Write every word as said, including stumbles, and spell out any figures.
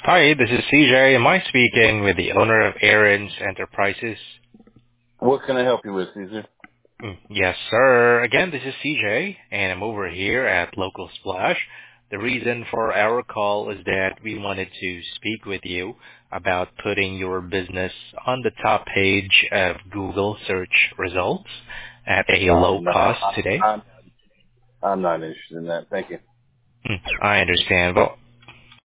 Hi, this is C J. Am I speaking with the owner of Aaron's Enterprises? What can I help you with, Caesar? Mm, Yes, sir. Again, this is C J, and I'm over here at Local Splash. The reason for our call is that we wanted to speak with you about putting your business on the top page of Google search results at a Uh, low no, cost I, today. I'm I'm not interested in that. Thank you. Mm, I understand. Well,